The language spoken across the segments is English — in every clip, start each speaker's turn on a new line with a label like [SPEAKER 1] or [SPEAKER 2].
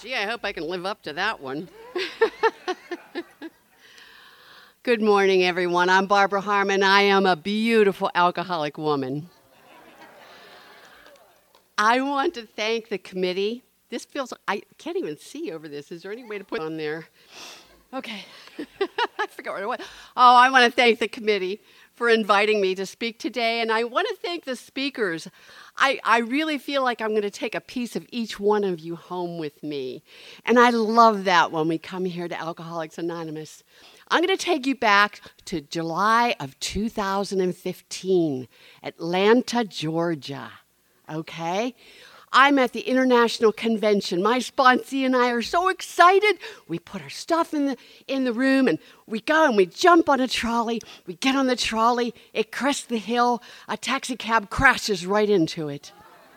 [SPEAKER 1] Gee, I hope I can live up to that one. Good morning, everyone. I'm Barbara Harmon. I am a beautiful alcoholic woman. I want to thank the committee. This feels, I can't even see over this. Is there any way to put it on there? Okay. I forgot what it was. Oh, I want to thank the committee for inviting me to speak today, and I want to thank the speakers. I really feel like I'm going to take a piece of each one of you home with me, and I love that when we come here to Alcoholics Anonymous. I'm going to take you back to July of 2015, Atlanta, Georgia, okay? I'm at the International Convention. My sponsee and I are so excited. We put our stuff in the room, and we go and we jump on a trolley. We get on the trolley. It crests the hill. A taxi cab crashes right into it.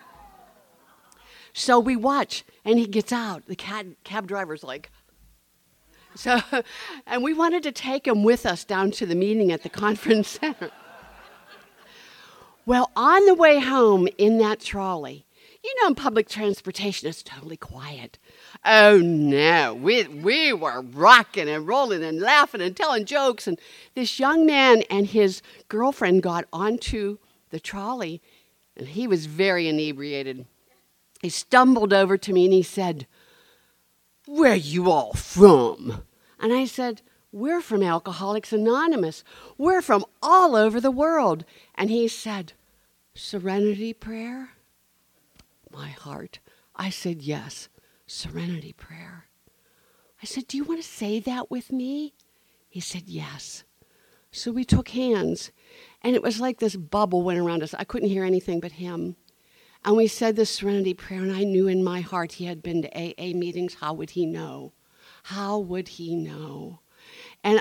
[SPEAKER 1] So we watch, and he gets out. The cab driver's like, so, and we wanted to take him with us down to the meeting at the conference center. Well, on the way home in that trolley, you know, in public transportation, it's totally quiet. Oh, no. We were rocking and rolling and laughing and telling jokes. And this young man and his girlfriend got onto the trolley, and he was very inebriated. He stumbled over to me, and he said, "Where you all from?" And I said, "We're from Alcoholics Anonymous. We're from all over the world." And he said, "Serenity prayer?" My heart. I said, "Yes, serenity prayer." I said, "Do you want to say that with me?" He said, "Yes." So we took hands, and it was like this bubble went around us. I couldn't hear anything but him. And we said the serenity prayer, and I knew in my heart he had been to AA meetings. How would he know? How would he know? And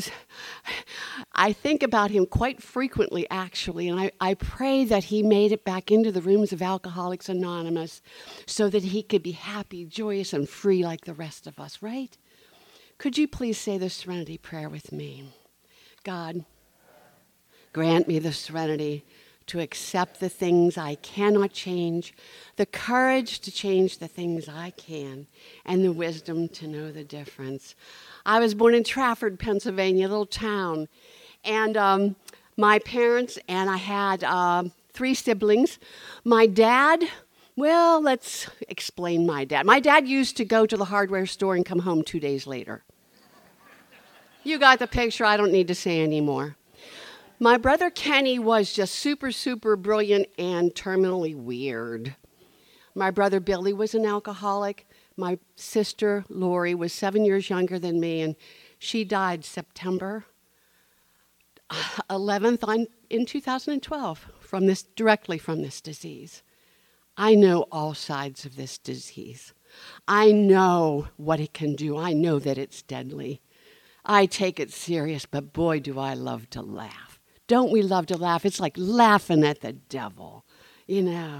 [SPEAKER 1] I think about him quite frequently, actually, and I pray that he made it back into the rooms of Alcoholics Anonymous so that he could be happy, joyous, and free like the rest of us, right? Could you please say the serenity prayer with me? God, grant me the serenity to accept the things I cannot change, the courage to change the things I can, and the wisdom to know the difference. I was born in Trafford, Pennsylvania, a little town, and my parents and I had 3 siblings. My dad, well, let's explain my dad. My dad used to go to the hardware store and come home 2 days later. You got the picture. I don't need to say any more. My brother Kenny was just super, super brilliant and terminally weird. My brother Billy was an alcoholic. My sister Lori was 7 years younger than me, and she died September 11th in 2012 directly from this disease. I know all sides of this disease. I know what it can do. I know that it's deadly. I take it serious, but boy, do I love to laugh. Don't we love to laugh? It's like laughing at the devil, you know.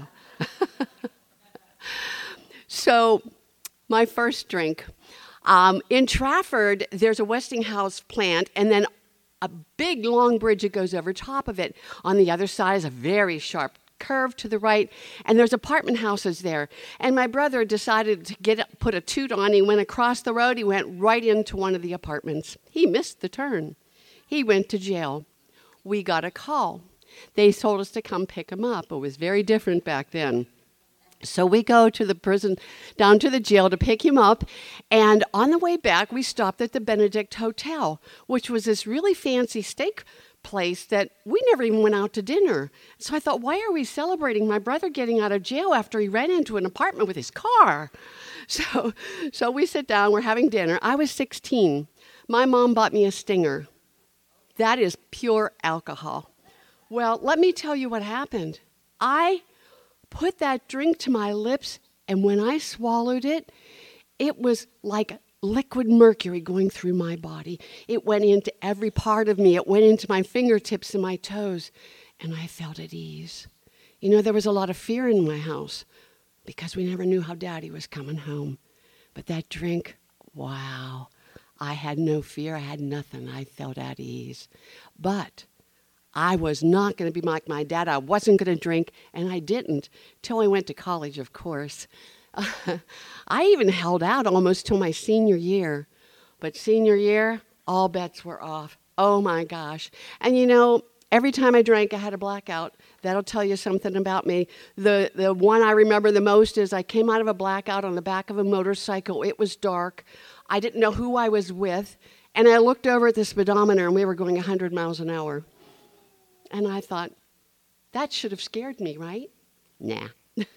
[SPEAKER 1] So, my first drink. In Trafford, there's a Westinghouse plant, and then a big, long bridge that goes over top of it. On the other side is a very sharp curve to the right, and there's apartment houses there. And my brother decided to put a toot on. He went across the road. He went right into one of the apartments. He missed the turn. He went to jail. We got a call. They told us to come pick him up. It was very different back then. So we go to the prison, down to the jail to pick him up. And on the way back, we stopped at the Benedict Hotel, which was this really fancy steak place that we never even went out to dinner. So I thought, why are we celebrating my brother getting out of jail after he ran into an apartment with his car? So we sit down, we're having dinner. I was 16. My mom bought me a Stinger. That is pure alcohol. Well, let me tell you what happened. I put that drink to my lips, and when I swallowed it, it was like liquid mercury going through my body. It went into every part of me. It went into my fingertips and my toes, and I felt at ease. You know, there was a lot of fear in my house because we never knew how Daddy was coming home. But that drink, wow. I had no fear. I had nothing. I felt at ease. But I was not going to be like my dad. I wasn't going to drink, and I didn't till I went to college, of course. I even held out almost till my senior year. But senior year, all bets were off. Oh my gosh. And every time I drank, I had a blackout. That'll tell you something about me. The one I remember the most is I came out of a blackout on the back of a motorcycle. It was dark. I didn't know who I was with. And I looked over at the speedometer, and we were going 100 miles an hour. And I thought, that should have scared me, right? Nah.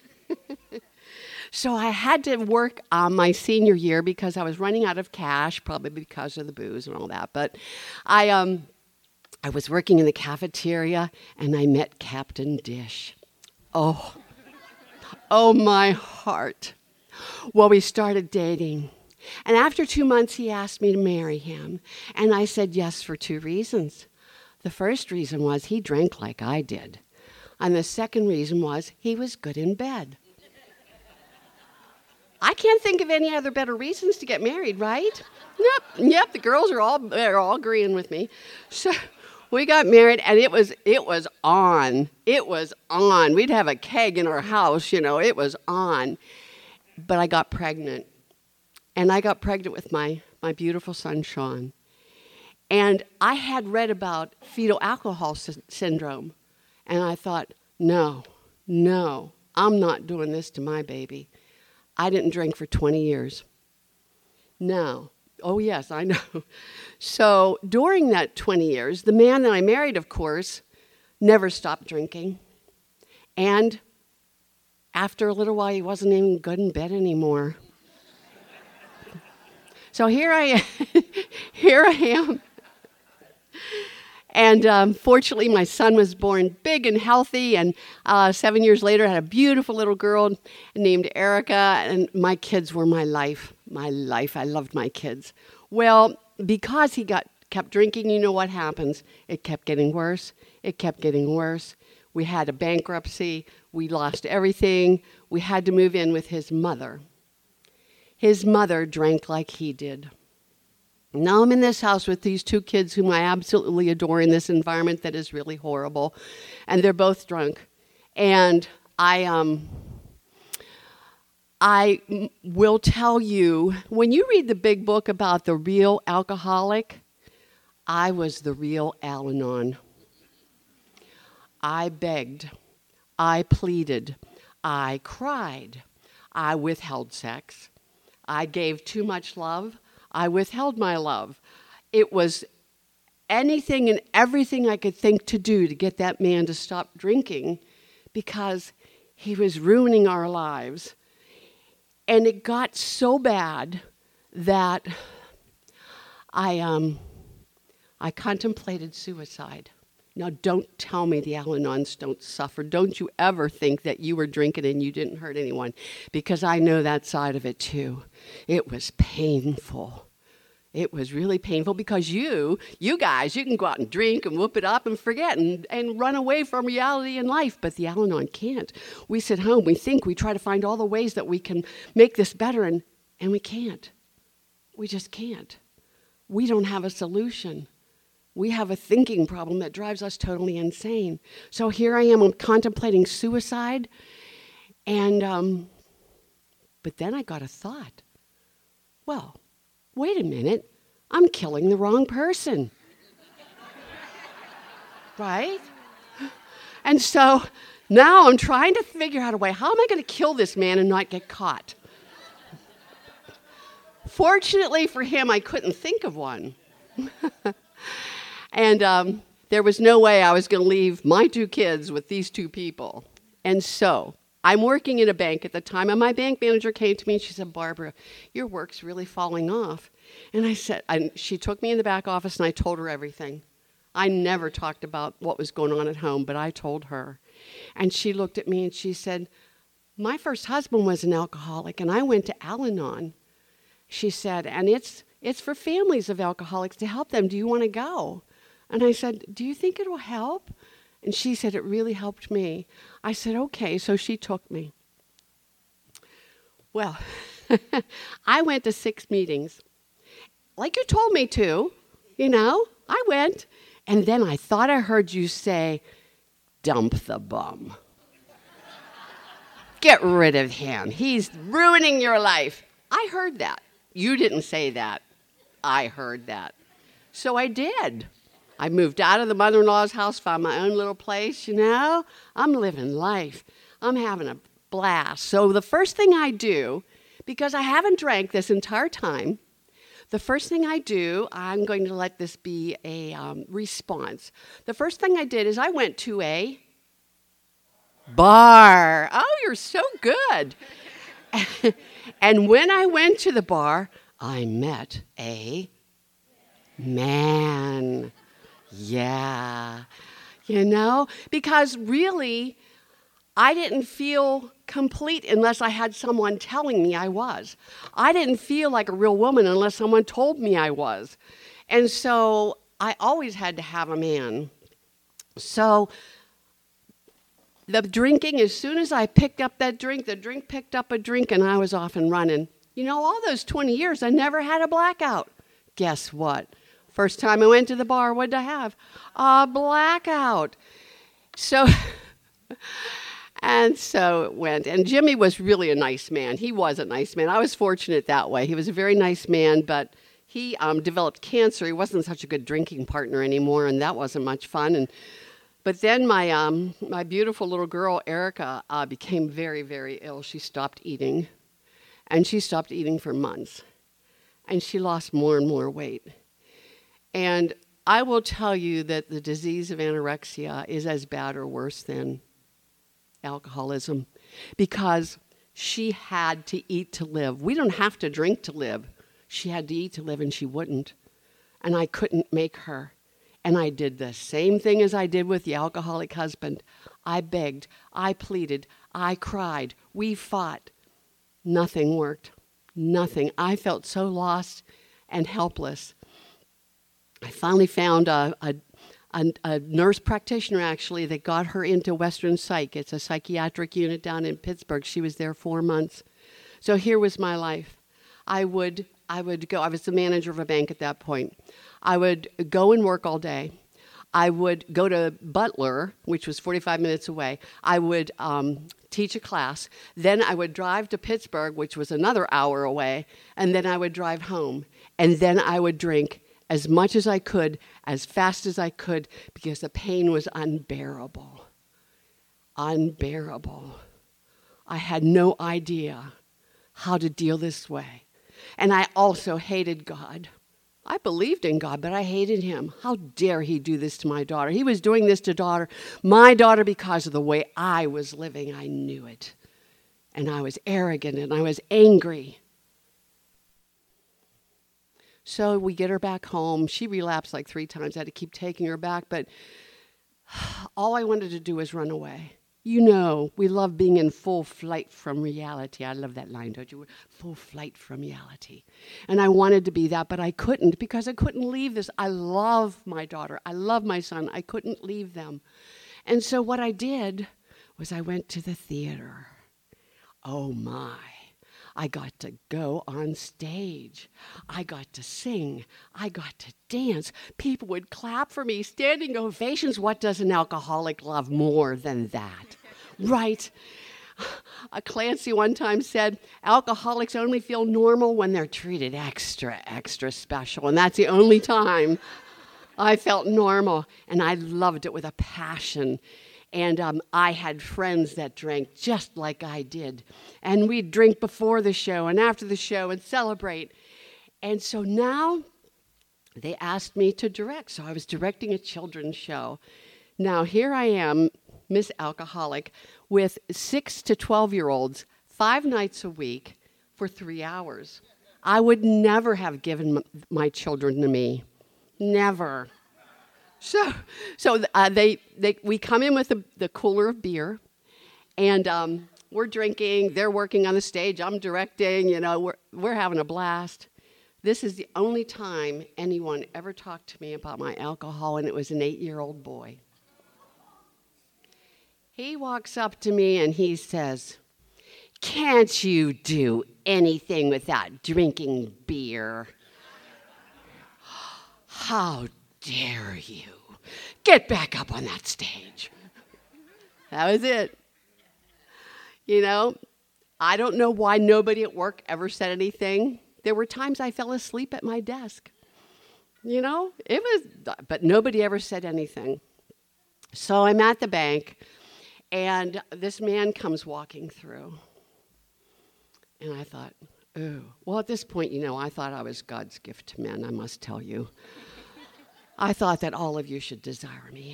[SPEAKER 1] So I had to work on my senior year because I was running out of cash, probably because of the booze and all that. But I was working in the cafeteria, and I met Captain Dish. Oh, my heart. Well, we started dating. And after 2 months, he asked me to marry him. And I said yes for 2 reasons. The first reason was he drank like I did. And the second reason was he was good in bed. I can't think of any other better reasons to get married, right? Yep, the girls they're all agreeing with me. So we got married, and it was on. It was on. We'd have a keg in our house, it was on. But I got pregnant. And I got pregnant with my beautiful son, Sean. And I had read about fetal alcohol syndrome. And I thought, no, I'm not doing this to my baby. I didn't drink for 20 years. No. Oh, yes, I know. So during that 20 years, the man that I married, of course, never stopped drinking. And after a little while, he wasn't even good in bed anymore. So here I am. And fortunately, my son was born big and healthy, and 7 years later, I had a beautiful little girl named Erica, and my kids were my life. I loved my kids. Well, because he kept drinking, you know what happens? It kept getting worse. We had a bankruptcy. We lost everything. We had to move in with his mother. His mother drank like he did. Now I'm in this house with these 2 kids whom I absolutely adore in this environment that is really horrible. And they're both drunk. And I will tell you, when you read the big book about the real alcoholic, I was the real Al-Anon. I begged. I pleaded. I cried. I withheld sex. I gave too much love. I withheld my love. It was anything and everything I could think to do to get that man to stop drinking because he was ruining our lives. And it got so bad that I contemplated suicide. Now, don't tell me the Al-Anons don't suffer. Don't you ever think that you were drinking and you didn't hurt anyone, because I know that side of it too. It was painful. It was really painful because you guys, you can go out and drink and whoop it up and forget and run away from reality in life, but the Al-Anon can't. We sit home, we think, we try to find all the ways that we can make this better, and we can't. We just can't. We don't have a solution. We have a thinking problem that drives us totally insane. So here I am, I'm contemplating suicide, and but then I got a thought. Well, wait a minute, I'm killing the wrong person. Right? And so now I'm trying to figure out a way, how am I going to kill this man and not get caught? Fortunately for him, I couldn't think of one. And there was no way I was going to leave my 2 kids with these 2 people. And so I'm working in a bank at the time, and my bank manager came to me and she said, "Barbara, your work's really falling off." And I said, she took me in the back office and I told her everything. I never talked about what was going on at home, but I told her. And she looked at me and she said, "My first husband was an alcoholic and I went to Al-Anon." She said, "And it's for families of alcoholics to help them. Do you want to go?" And I said, "Do you think it will help?" And she said, "It really helped me." I said, "Okay," so she took me. Well, I went to 6 meetings. Like you told me to, I went. And then I thought I heard you say, "Dump the bum." Get rid of him. He's ruining your life. I heard that. You didn't say that. I heard that. So I did. I moved out of the mother-in-law's house, found my own little place, I'm living life. I'm having a blast. So the first thing I do, because I haven't drank this entire time, the first thing I do, I'm going to let this be a response. The first thing I did is I went to a bar. Oh, you're so good. And when I went to the bar, I met a man. Yeah. Because really, I didn't feel complete unless I had someone telling me I was. I didn't feel like a real woman unless someone told me I was. And so I always had to have a man. So the drinking, as soon as I picked up that drink, the drink picked up a drink, and I was off and running. All those 20 years, I never had a blackout. Guess what? First time I went to the bar, what did I have? A blackout. So, and so it went. And Jimmy was really a nice man. He was a nice man. I was fortunate that way. He was a very nice man, but he developed cancer. He wasn't such a good drinking partner anymore, and that wasn't much fun. But then my beautiful little girl, Erica, became very, very ill. She stopped eating, and she stopped eating for months. And she lost more and more weight. And I will tell you that the disease of anorexia is as bad or worse than alcoholism, because she had to eat to live. We don't have to drink to live. She had to eat to live, and she wouldn't. And I couldn't make her. And I did the same thing as I did with the alcoholic husband. I begged, I pleaded, I cried, we fought. Nothing worked. Nothing. I felt so lost and helpless. I finally found a nurse practitioner, actually, that got her into Western Psych. It's a psychiatric unit down in Pittsburgh. She was there 4 months. So here was my life. I would go. I was the manager of a bank at that point. I would go and work all day. I would go to Butler, which was 45 minutes away. I would teach a class. Then I would drive to Pittsburgh, which was another hour away. And then I would drive home. And then I would drink as much as I could, as fast as I could, because the pain was unbearable. Unbearable. I had no idea how to deal this way. And I also hated God. I believed in God, but I hated him. How dare he do this to my daughter? He was doing this to my daughter, because of the way I was living. I knew it. And I was arrogant, and I was angry. So we get her back home. She relapsed like 3 times. I had to keep taking her back, but all I wanted to do was run away. We love being in full flight from reality. I love that line, don't you? Full flight from reality. And I wanted to be that, but I couldn't, because I couldn't leave this. I love my daughter. I love my son. I couldn't leave them. And so what I did was I went to the theater. Oh, my. I got to go on stage. I got to sing. I got to dance. People would clap for me, standing ovations. What does an alcoholic love more than that? Right? Clancy one time said, alcoholics only feel normal when they're treated extra, extra special. And that's the only time I felt normal. And I loved it with a passion. And I had friends that drank just like I did. And we'd drink before the show and after the show and celebrate. And so now they asked me to direct. So I was directing a children's show. Now here I am, Miss Alcoholic, with 6 to 12-year-olds, 5 nights a week for 3 hours. I would never have given my children to me. Never. So we come in with the cooler of beer, and we're drinking. They're working on the stage. I'm directing. We're having a blast. This is the only time anyone ever talked to me about my alcohol, and it was an 8-year-old boy. He walks up to me and he says, "Can't you do anything without drinking beer?" How dare you? Get back up on that stage. That was it. You know, I don't know why nobody at work ever said anything. There were times I fell asleep at my desk. You know, but nobody ever said anything. So I'm at the bank, and this man comes walking through. And I thought, ooh. Well, at this point, you know, I thought I was God's gift to men, I must tell you. I thought that all of you should desire me.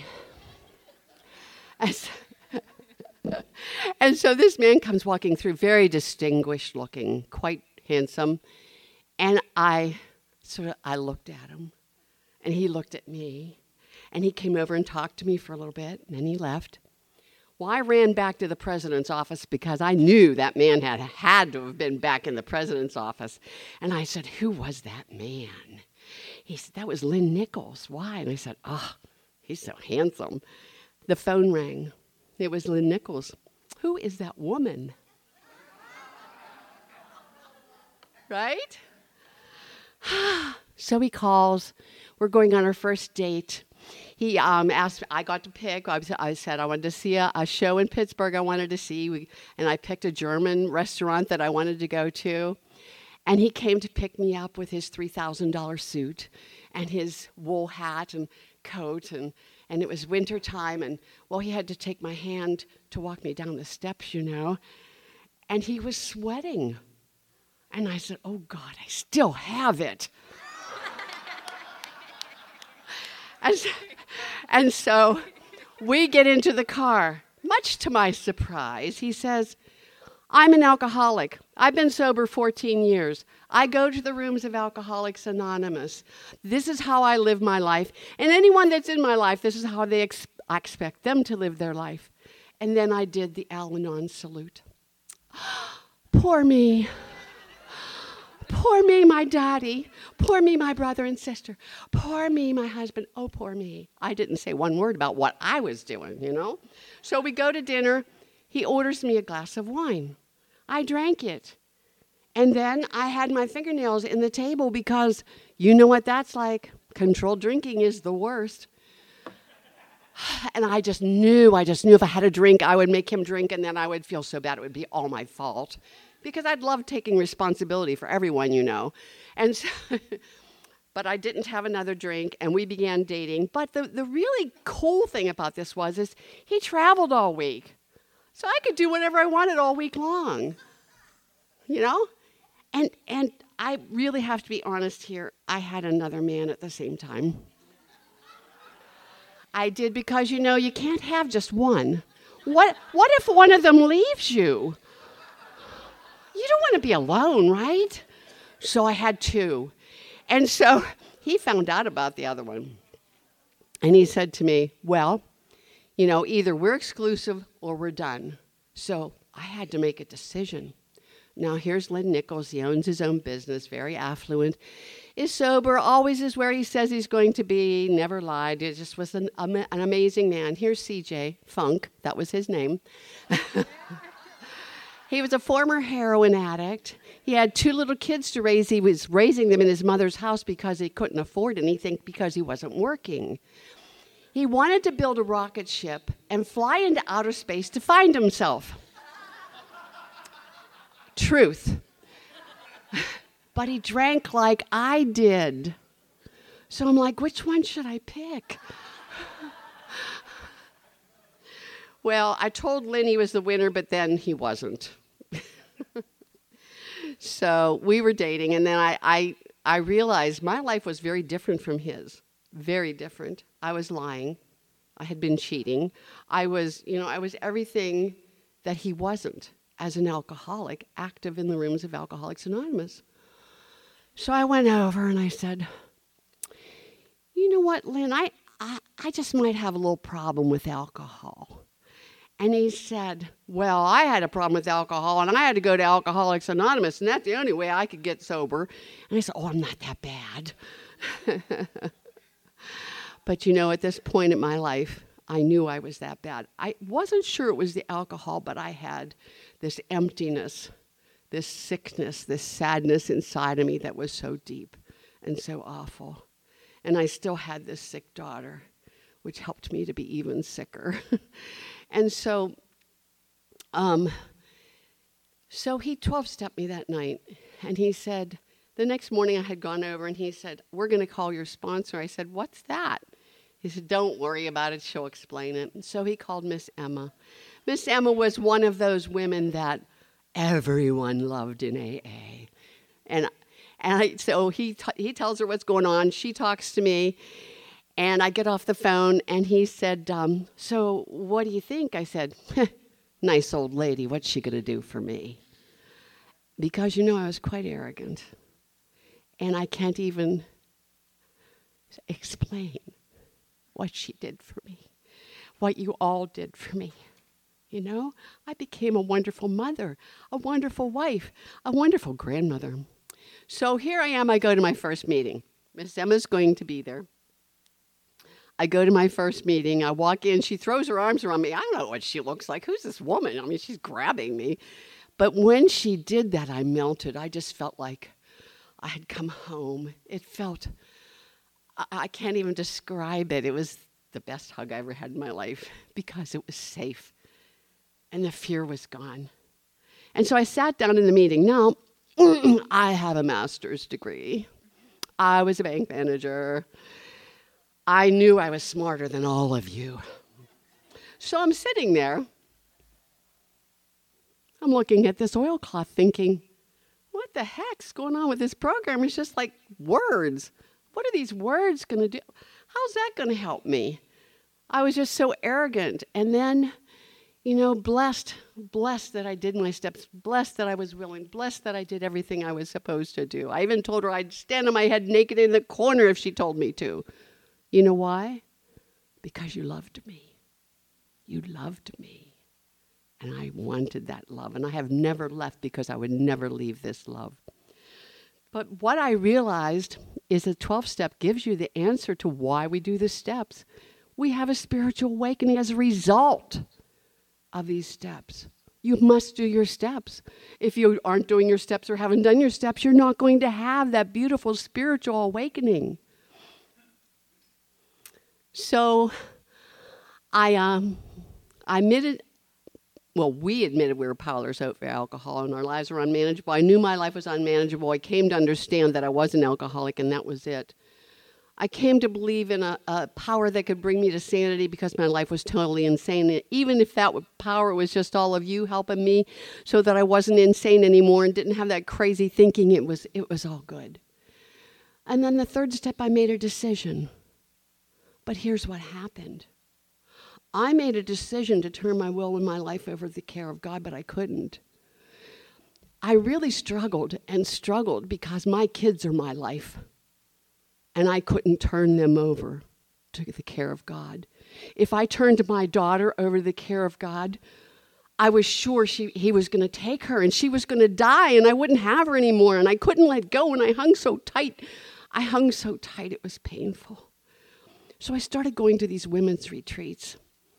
[SPEAKER 1] And so this man comes walking through, very distinguished looking, quite handsome. And I looked at him, and he looked at me, and he came over and talked to me for a little bit, and then he left. Well, I ran back to the president's office because I knew that man had to have been back in the president's office. And I said, who was that man? He said, that was Lynn Nichols. Why? And I said, oh, he's so handsome. The phone rang. It was Lynn Nichols. Who is that woman? Right? So he calls. We're going on our first date. He asked, I got to pick. I said I wanted to see a show in Pittsburgh I wanted to see. And I picked a German restaurant that I wanted to go to. And he came to pick me up with his $3,000 suit and his wool hat and coat. And it was winter time. And, well, he had to take my hand to walk me down the steps, you know. And he was sweating. And I said, oh, God, I still have it. And so we get into the car. Much to my surprise, he says, I'm an alcoholic. I've been sober 14 years. I go to the rooms of Alcoholics Anonymous. This is how I live my life. And anyone that's in my life, this is how I expect them to live their life. And then I did the Al-Anon salute. Poor me. Poor me, my daddy. Poor me, my brother and sister. Poor me, my husband. Oh, poor me. I didn't say one word about what I was doing, you know. So we go to dinner. He orders me a glass of wine. I drank it. And then I had my fingernails in the table because you know what that's like. Controlled drinking is the worst. And I just knew if I had a drink, I would make him drink, and then I would feel so bad it would be all my fault. Because I'd love taking responsibility for everyone, you know. And so, but I didn't have another drink, and we began dating. But the really cool thing about this is he traveled all week. So I could do whatever I wanted all week long, you know? And I really have to be honest here. I had another man at the same time. I did because, you know, you can't have just one. What if one of them leaves you? You don't want to be alone, right? So I had two. And so he found out about the other one. And he said to me, well, you know, either we're exclusive or we're done. So I had to make a decision. Now, here's Lynn Nichols. He owns his own business, very affluent, is sober, always is where he says he's going to be, never lied. It just was an amazing man. Here's CJ Funk. That was his name. He was a former heroin addict. He had two little kids to raise. He was raising them in his mother's house because he couldn't afford anything because he wasn't working. He wanted to build a rocket ship and fly into outer space to find himself. Truth. But he drank like I did. So I'm like, which one should I pick? Well, I told Lynn he was the winner, but then he wasn't. So we were dating, and then I realized my life was very different from his. Very different. I was lying. I had been cheating. I was everything that he wasn't as an alcoholic, active in the rooms of Alcoholics Anonymous. So I went over and I said, you know what, Lynn, I just might have a little problem with alcohol. And he said, well, I had a problem with alcohol, and I had to go to Alcoholics Anonymous, and that's the only way I could get sober. And I said, oh, I'm not that bad. But, you know, at this point in my life, I knew I was that bad. I wasn't sure it was the alcohol, but I had this emptiness, this sickness, this sadness inside of me that was so deep and so awful. And I still had this sick daughter, which helped me to be even sicker. And so So he 12-stepped me that night, and he said, the next morning I had gone over, and he said, we're going to call your sponsor. I said, what's that? He said, don't worry about it. She'll explain it. And so he called Miss Emma. Miss Emma was one of those women that everyone loved in AA. So he tells her what's going on. She talks to me, and I get off the phone, and he said, so what do you think? I said, nice old lady, what's she going to do for me? Because, I was quite arrogant, and I can't even explain what she did for me, what you all did for me. I became a wonderful mother, a wonderful wife, a wonderful grandmother. So here I am, I go to my first meeting. Miss Emma's going to be there. I go to my first meeting, I walk in, she throws her arms around me. I don't know what she looks like. Who's this woman? I mean, she's grabbing me. But when she did that, I melted. I just felt like I had come home. It felt, I can't even describe it. It was the best hug I ever had in my life because it was safe and the fear was gone. And so I sat down in the meeting. Now, I have a master's degree. I was a bank manager. I knew I was smarter than all of you. So I'm sitting there. I'm looking at this oilcloth thinking, what the heck's going on with this program? It's just like words. What are these words going to do? How's that going to help me? I was just so arrogant. And then, blessed that I did my steps, blessed that I was willing, blessed that I did everything I was supposed to do. I even told her I'd stand on my head naked in the corner if she told me to. You know why? Because you loved me. You loved me. And I wanted that love. And I have never left because I would never leave this love. But what I realized is a 12-step gives you the answer to why we do the steps. We have a spiritual awakening as a result of these steps. You must do your steps. If you aren't doing your steps or haven't done your steps, you're not going to have that beautiful spiritual awakening. So we admitted we were powerless over alcohol and our lives were unmanageable. I knew my life was unmanageable. I came to understand that I was an alcoholic and that was it. I came to believe in a power that could bring me to sanity because my life was totally insane. Even if that power was just all of you helping me so that I wasn't insane anymore and didn't have that crazy thinking, it was all good. And then the third step, I made a decision. But here's what happened. I made a decision to turn my will and my life over to the care of God, but I couldn't. I really struggled because my kids are my life. And I couldn't turn them over to the care of God. If I turned my daughter over to the care of God, I was sure he was going to take her and she was going to die and I wouldn't have her anymore. And I couldn't let go and I hung so tight. It was painful. So I started going to these women's retreats.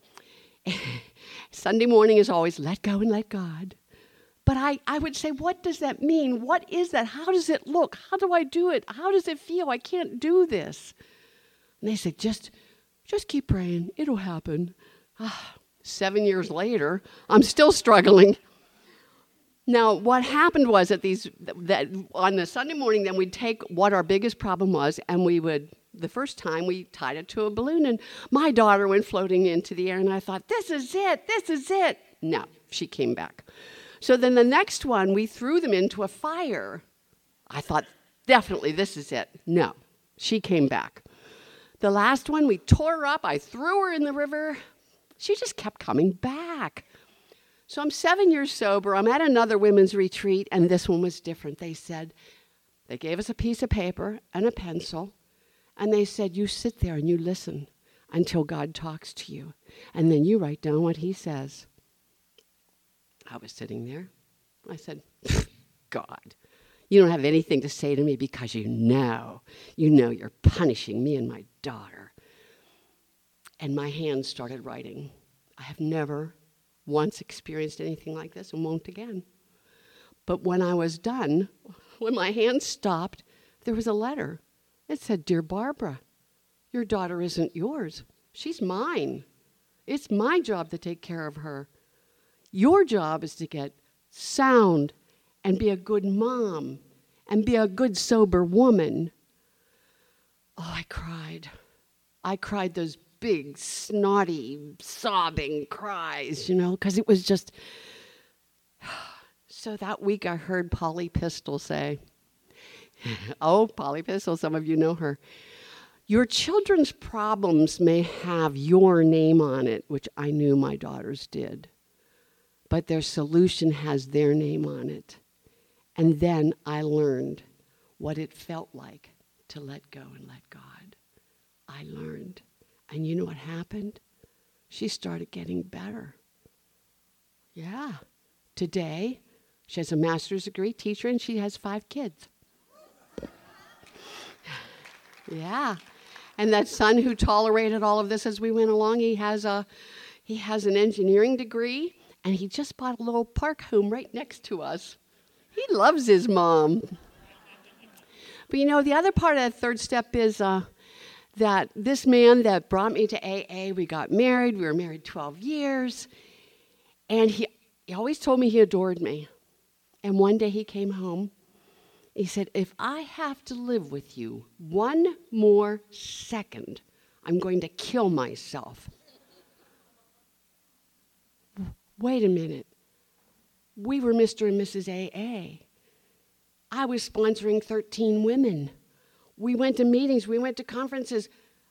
[SPEAKER 1] Sunday morning is always let go and let God. But I would say, what does that mean? What is that? How does it look? How do I do it? How does it feel? I can't do this. And they said, just keep praying. It'll happen. 7 years later, I'm still struggling. Now, what happened was that on the Sunday morning, then we'd take what our biggest problem was, and the first time we tied it to a balloon, and my daughter went floating into the air, and I thought, this is it. No, she came back. So then the next one, we threw them into a fire. I thought, definitely, this is it. No, she came back. The last one, we tore her up. I threw her in the river. She just kept coming back. So I'm 7 years sober. I'm at another women's retreat, and this one was different. They gave us a piece of paper and a pencil, and they said, you sit there and you listen until God talks to you, and then you write down what he says. I was sitting there. I said, God, you don't have anything to say to me because you know you're punishing me and my daughter. And my hands started writing. I have never once experienced anything like this and won't again. But when I was done, when my hands stopped, there was a letter. It said, Dear Barbara, your daughter isn't yours. She's mine. It's my job to take care of her. Your job is to get sound, and be a good mom, and be a good, sober woman. Oh, I cried. I cried those big, snotty, sobbing cries, because it was just... So that week I heard Polly Pistol say, oh, Polly Pistol, some of you know her, your children's problems may have your name on it, which I knew my daughters did, but their solution has their name on it. And then I learned what it felt like to let go and let God. I learned. And you know what happened? She started getting better. Yeah. Today, she has a master's degree, teacher, and she has 5 kids. Yeah. And that son who tolerated all of this as we went along, he has an engineering degree, and he just bought a little park home right next to us. He loves his mom. But the other part of that third step is that this man that brought me to AA, we got married. We were married 12 years. And he always told me he adored me. And one day he came home. He said, if I have to live with you one more second, I'm going to kill myself. Wait a minute. We were Mr. and Mrs. AA. I was sponsoring 13 women. We went to meetings. We went to conferences.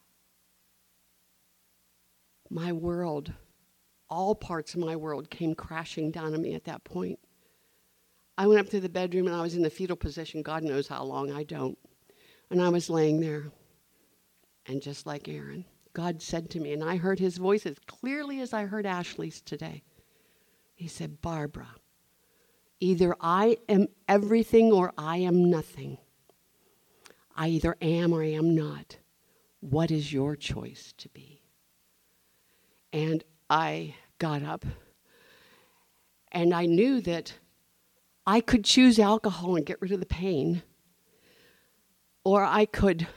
[SPEAKER 1] My world, all parts of my world came crashing down on me at that point. I went up to the bedroom and I was in the fetal position. God knows how long, I don't. And I was laying there. And just like Aaron, God said to me, and I heard his voice as clearly as I heard Ashley's today. He said, Barbara, either I am everything or I am nothing. I either am or I am not. What is your choice to be? And I got up, and I knew that I could choose alcohol and get rid of the pain, or I could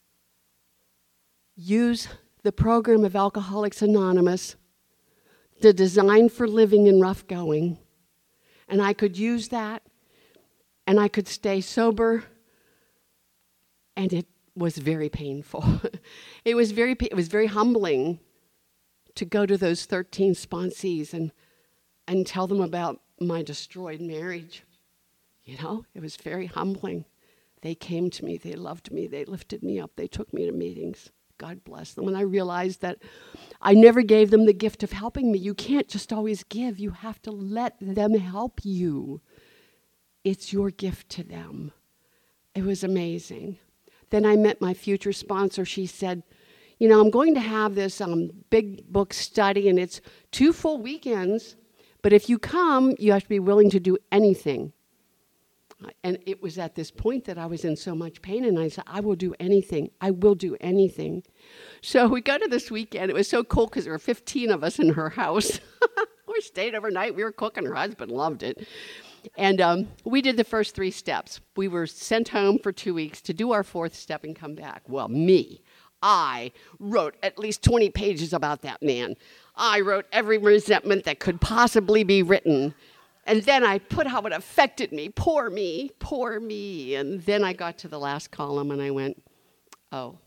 [SPEAKER 1] use the program of Alcoholics Anonymous, the Design for Living in Rough Going, and I could use that, and I could stay sober, and it was very painful. It was very humbling to go to those 13 sponsees and tell them about my destroyed marriage. It was very humbling. They came to me, they loved me, they lifted me up, they took me to meetings. God bless them. And I realized that I never gave them the gift of helping me. You can't just always give. You have to let them help you. It's your gift to them. It was amazing. Then I met my future sponsor. She said, I'm going to have this big book study, and it's 2 full weekends, but if you come, you have to be willing to do anything. And it was at this point that I was in so much pain, and I said, I will do anything. I will do anything. So we go to this weekend. It was so cool because there were 15 of us in her house. We stayed overnight. We were cooking. Her husband loved it. And we did the first 3 steps. We were sent home for 2 weeks to do our 4th step and come back. Well, I wrote at least 20 pages about that man. I wrote every resentment that could possibly be written. And then I put how it affected me. Poor me, poor me. And then I got to the last column and I went, oh,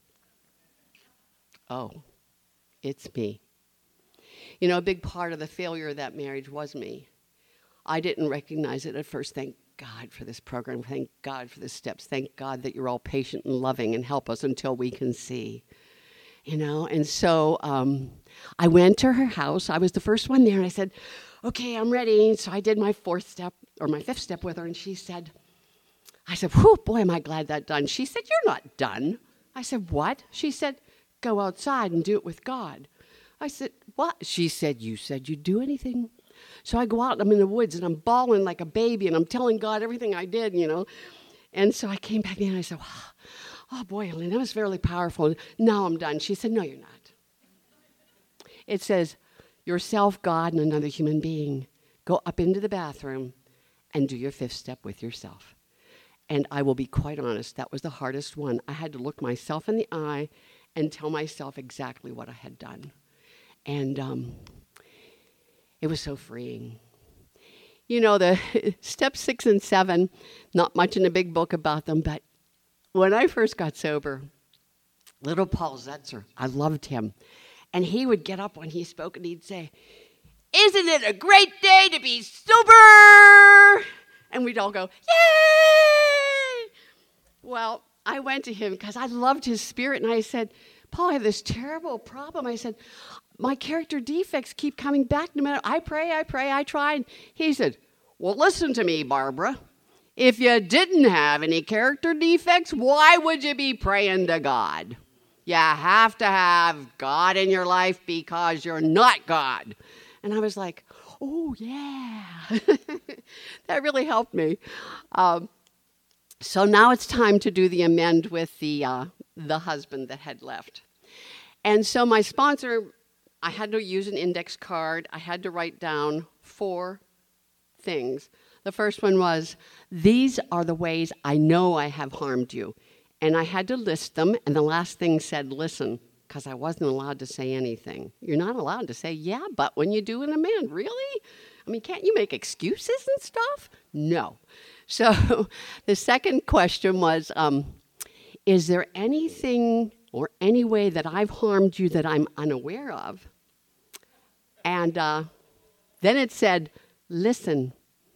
[SPEAKER 1] it's me. A big part of the failure of that marriage was me. I didn't recognize it at first. Thank God for this program. Thank God for the steps. Thank God that you're all patient and loving and help us until we can see. And so I went to her house. I was the first one there, and I said, okay, I'm ready. So I did my 4th step, or my 5th step with her, and I said, whew, boy, am I glad that's done. She said, you're not done. I said, what? She said, go outside and do it with God. I said, what? She said you'd do anything. So I go out, I'm in the woods, and I'm bawling like a baby, and I'm telling God everything I did, And so I came back in, and I said, oh, boy, Elaine, that was fairly powerful. Now I'm done. She said, no, you're not. It says, yourself, God, and another human being. Go up into the bathroom and do your 5th step with yourself. And I will be quite honest, that was the hardest one. I had to look myself in the eye and tell myself exactly what I had done. And it was so freeing. the step 6 and 7, not much in the big book about them, but when I first got sober, little Paul Zetzer, I loved him. And he would get up when he spoke and he'd say, "Isn't it a great day to be sober?" And we'd all go, "Yay!" Well, I went to him because I loved his spirit, and I said, "Paul, I have this terrible problem." I said, "My character defects keep coming back no matter. I pray, I try." And he said, "Well, listen to me, Barbara. If you didn't have any character defects, why would you be praying to God? You have to have God in your life because you're not God." And I was like, "Oh, yeah." That really helped me. So now it's time to do the amend with the husband that had left. And so my sponsor, I had to use an index card. I had to write down 4 things. The first one was, "These are the ways I know I have harmed you." And I had to list them. And the last thing said, "Listen," because I wasn't allowed to say anything. You're not allowed to say, "Yeah, but," when you do an amend. Really? I mean, can't you make excuses and stuff? No. So the second question was, is there anything or any way that I've harmed you that I'm unaware of? And then it said, "Listen."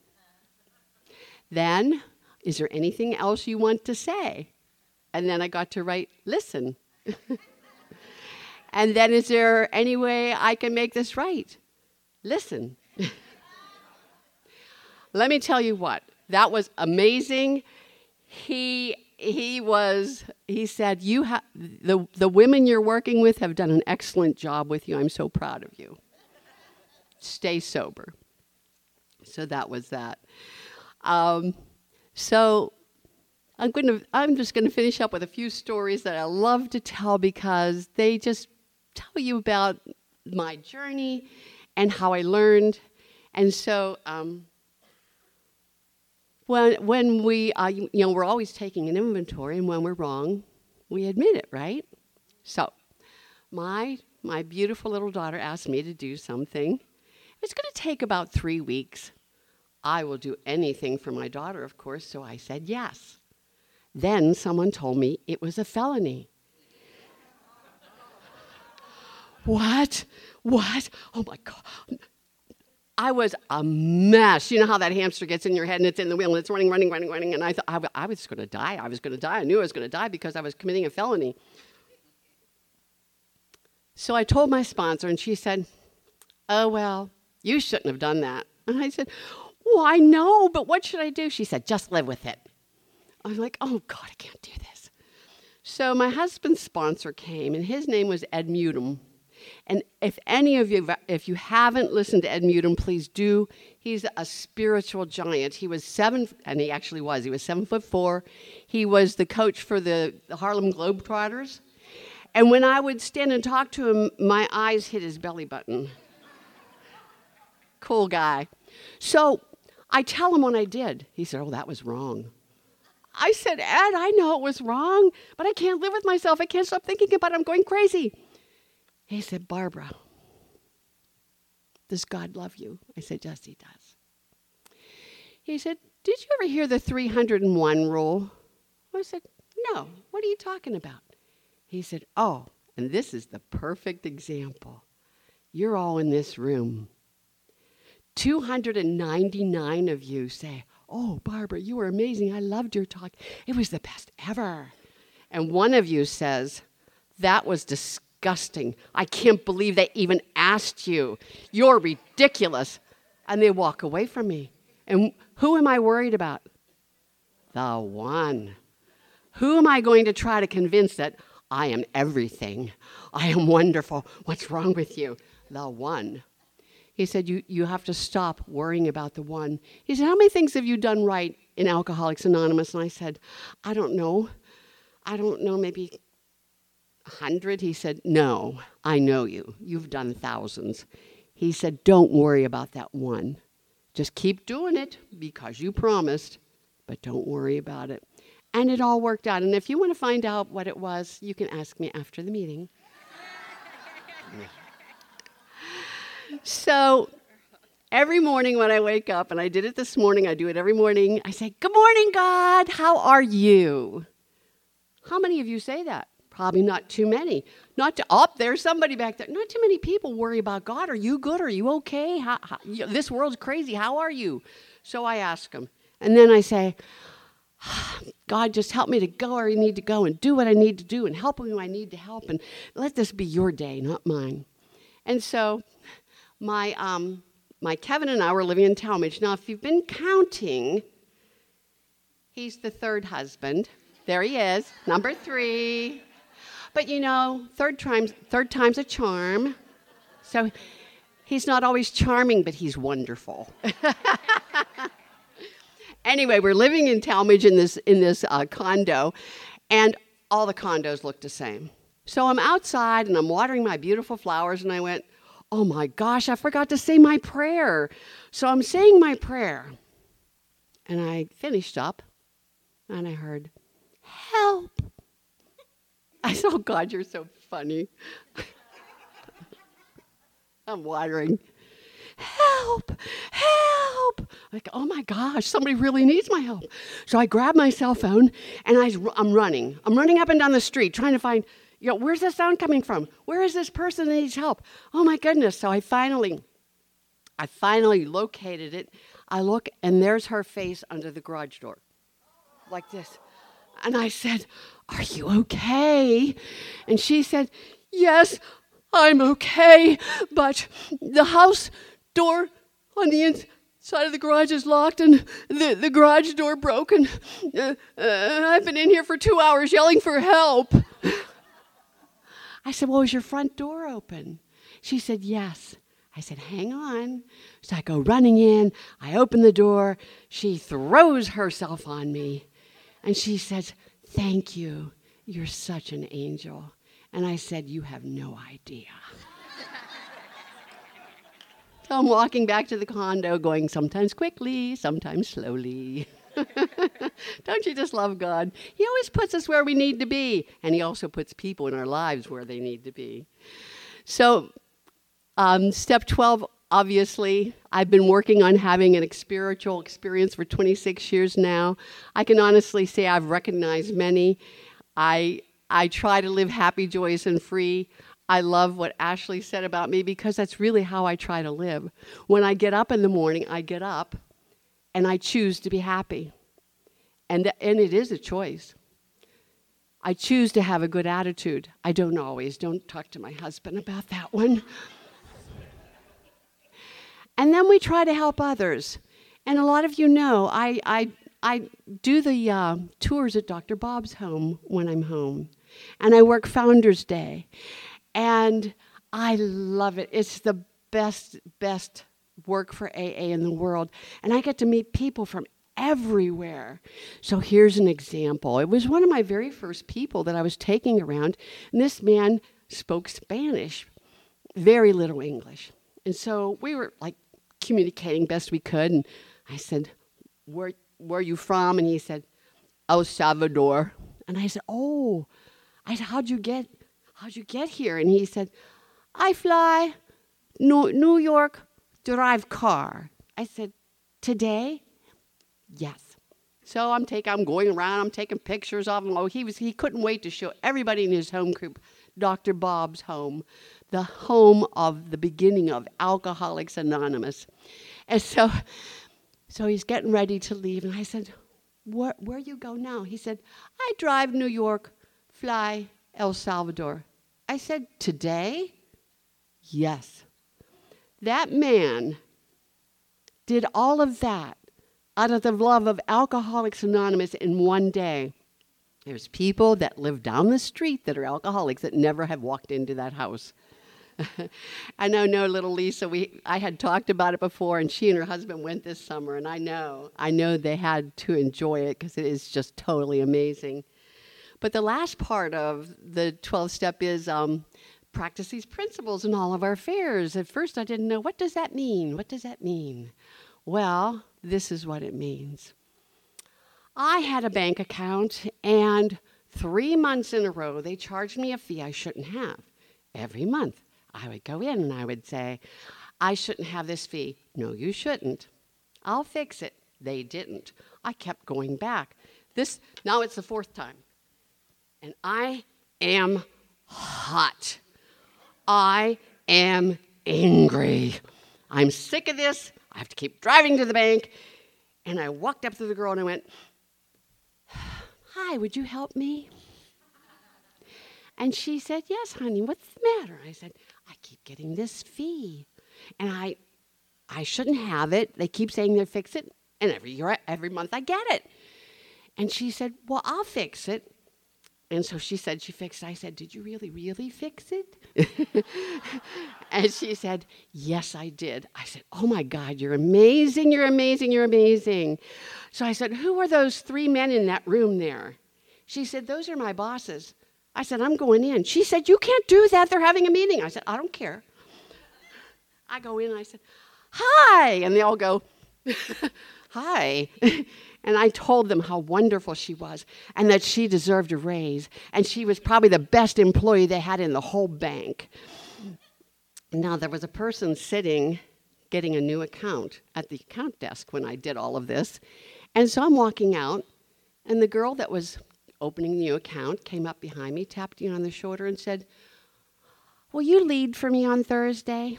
[SPEAKER 1] Then, is there anything else you want to say? And then I got to write, "Listen." And then, is there any way I can make this right? Listen. Let me tell you what, that was amazing. He said, the women you're working with have done an excellent job with you. I'm so proud of you. Stay sober. So that was that. So I'm just gonna finish up with a few stories that I love to tell because they just tell you about my journey and how I learned. And so when we, we're always taking an inventory, and when we're wrong, we admit it, right? So my beautiful little daughter asked me to do something. It's going to take about 3 weeks. I will do anything for my daughter, of course, so I said yes. Then someone told me it was a felony. What? Oh, my God. I was a mess. You know how that hamster gets in your head and it's in the wheel and it's running. And I thought I was going to die. I knew I was going to die because I was committing a felony. So I told my sponsor, and she said, "Oh, well, you shouldn't have done that." And I said, "Well, I know, but what should I do?" She said, "Just live with it." I was like, "Oh, God, I can't do this." So my husband's sponsor came, and his name was Ed Mutum. And if any of you, if you haven't listened to Ed Mutum, please do. He's a spiritual giant. He was 7'4". He was the coach for the Harlem Globetrotters. And when I would stand and talk to him, my eyes hit his belly button. Cool guy. So I tell him what I did. He said, "Oh, that was wrong." I said, "Ed, I know it was wrong, but I can't live with myself. I can't stop thinking about it. I'm going crazy." He said, "Barbara, does God love you?" I said, "Yes, he does." He said, "Did you ever hear the 301 rule?" I said, "No, what are you talking about?" He said, "Oh, and this is the perfect example. You're all in this room. 299 of you say, 'Oh, Barbara, you were amazing. I loved your talk. It was the best ever.' And one of you says, 'That was disgusting. I can't believe they even asked you. You're ridiculous.' And they walk away from me. And who am I worried about? The one. Who am I going to try to convince that I am everything? I am wonderful. What's wrong with you? The one. He said, you have to stop worrying about the one. He said, "How many things have you done right in Alcoholics Anonymous?" And I said, I don't know, maybe 100. He said, "No, I know you. You've done thousands." He said, "Don't worry about that one. Just keep doing it because you promised, but don't worry about it." And it all worked out. And if you want to find out what it was, you can ask me after the meeting. So Every morning when I wake up, and I did it this morning, I do it every morning, I say, "Good morning, God. How are you?" How many of you say that? Probably not too many. There's somebody back there. Not too many people worry about God. Are you good? Are you okay? This world's crazy. How are you? So I ask them. And then I say, God, just help me to go where I need to go and do what I need to do and help who I need to help. And let this be your day, not mine. And so my Kevin and I were living in Talmadge. Now, if you've been counting, he's the third husband. There he is, number 3. But you know, third time's a charm. So he's not always charming, but he's wonderful. Anyway, we're living in Talmadge in this condo, and all the condos look the same. So I'm outside, and I'm watering my beautiful flowers, and I went, oh my gosh, I forgot to say my prayer. So I'm saying my prayer, and I finished up, and I heard, help. I said, oh God, you're so funny. I'm watering. Help, help. Like, oh my gosh, somebody really needs my help. So I grab my cell phone, and I'm running. I'm running up and down the street trying to find, where's the sound coming from? Where is this person that needs help? Oh my goodness. So I finally located it. I look, and there's her face under the garage door, like this. And I said, are you okay? And she said, yes, I'm okay, but the house door on the inside of the garage is locked, and the garage door broke, and I've been in here for 2 hours yelling for help. I said, well, is your front door open? She said, yes. I said, hang on. So I go running in. I open the door. She throws herself on me, and she says, thank you. You're such an angel. And I said, you have no idea. So I'm walking back to the condo going, sometimes quickly, sometimes slowly. Don't you just love God? He always puts us where we need to be. And he also puts people in our lives where they need to be. So step 12, obviously, I've been working on having a spiritual experience for 26 years now. I can honestly say I've recognized many. I try to live happy, joyous, and free. I love what Ashley said about me because that's really how I try to live. When I get up in the morning, I get up and I choose to be happy. And it is a choice. I choose to have a good attitude. I don't always. Don't talk to my husband about that one. And then we try to help others. And a lot of you know, I do the tours at Dr. Bob's home when I'm home. And I work Founders Day. And I love it. It's the best work for AA in the world. And I get to meet people from everywhere. So here's an example. It was one of my very first people that I was taking around. And this man spoke Spanish, very little English. And so we were like communicating best we could. And I said, where are you from? And he said, El Salvador. And I said, oh. I said, how'd you get here? And he said, I fly New York, drive car. I said, today? Yes. So I'm going around, I'm taking pictures of him. Oh, he couldn't wait to show everybody in his home group Dr. Bob's home, the home of the beginning of Alcoholics Anonymous. And so he's getting ready to leave. And I said, where you go now? He said, I drive New York, fly El Salvador. I said, today? Yes. That man did all of that out of the love of Alcoholics Anonymous in one day. There's people that live down the street that are alcoholics that never have walked into that house. I know little Lisa, I had talked about it before, and she and her husband went this summer, and I know they had to enjoy it because it is just totally amazing. But the last part of the 12th step is practice these principles in all of our affairs. At first I didn't know, what does that mean? What does that mean? Well, this is what it means. I had a bank account, and 3 months in a row, they charged me a fee I shouldn't have. Every month, I would go in and I would say, I shouldn't have this fee. No, you shouldn't. I'll fix it. They didn't. I kept going back. Now it's the fourth time. And I am hot. I am angry. I'm sick of this. I have to keep driving to the bank. And I walked up to the girl and I went, "Hi, would you help me?" And she said, "Yes, honey, what's the matter?" I said, "I keep getting this fee. And I shouldn't have it. They keep saying they'll fix it. And every month I get it." And she said, "Well, I'll fix it." And so she said she fixed it. I said, "Did you really, really fix it?" And she said, "Yes, I did." I said, "Oh, my God, you're amazing, you're amazing, you're amazing." So I said, "Who are those 3 men in that room there?" She said, "Those are my bosses." I said, "I'm going in." She said, "You can't do that. They're having a meeting." I said, "I don't care." I go in and I said, "Hi." And they all go, "Hi." And I told them how wonderful she was and that she deserved a raise. And she was probably the best employee they had in the whole bank. Now, there was a person sitting getting a new account at the account desk when I did all of this. And so I'm walking out, and the girl that was opening the new account came up behind me, tapped me on the shoulder, and said, "Will you lead for me on Thursday?"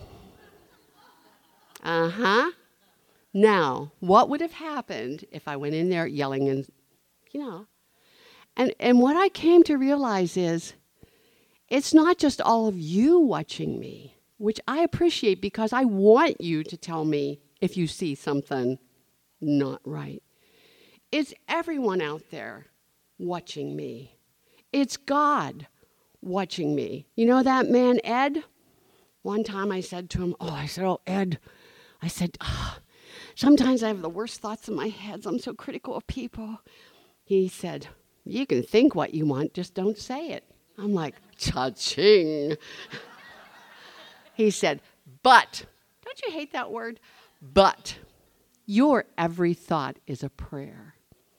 [SPEAKER 1] Uh-huh. Now, what would have happened if I went in there yelling and, And what I came to realize is it's not just all of you watching me, which I appreciate because I want you to tell me if you see something not right. It's everyone out there watching me. It's God watching me. You know that man, Ed? One time I said to him, "Oh, Ed," I said, "Sometimes I have the worst thoughts in my head. I'm so critical of people." He said, "You can think what you want, just don't say it." I'm like, cha-ching. He said, "But," don't you hate that word? "But your every thought is a prayer."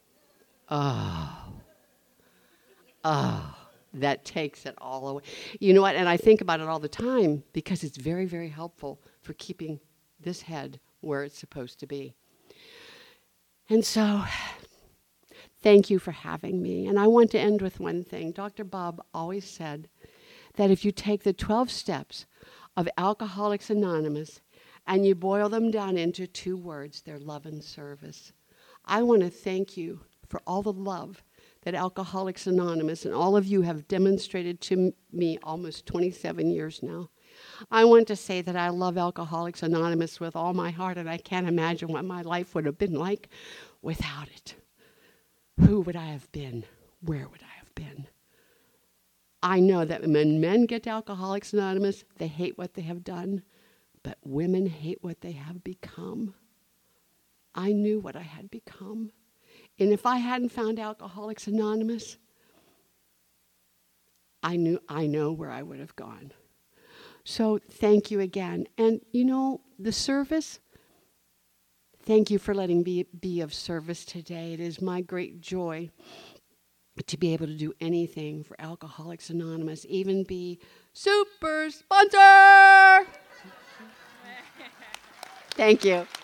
[SPEAKER 1] That takes it all away. You know what? And I think about it all the time because it's very, very helpful for keeping this head where it's supposed to be. And so, thank you for having me. And I want to end with one thing. Dr. Bob always said that if you take the 12 steps of Alcoholics Anonymous and you boil them down into 2 words, they're love and service. I want to thank you for all the love that Alcoholics Anonymous and all of you have demonstrated to me almost 27 years now. I want to say that I love Alcoholics Anonymous with all my heart, and I can't imagine what my life would have been like without it. Who would I have been? Where would I have been? I know that when men get to Alcoholics Anonymous, they hate what they have done, but women hate what they have become. I knew what I had become. And if I hadn't found Alcoholics Anonymous, I know where I would have gone. So thank you again. And the service, thank you for letting me be of service today. It is my great joy to be able to do anything for Alcoholics Anonymous, even be super sponsor. Thank you.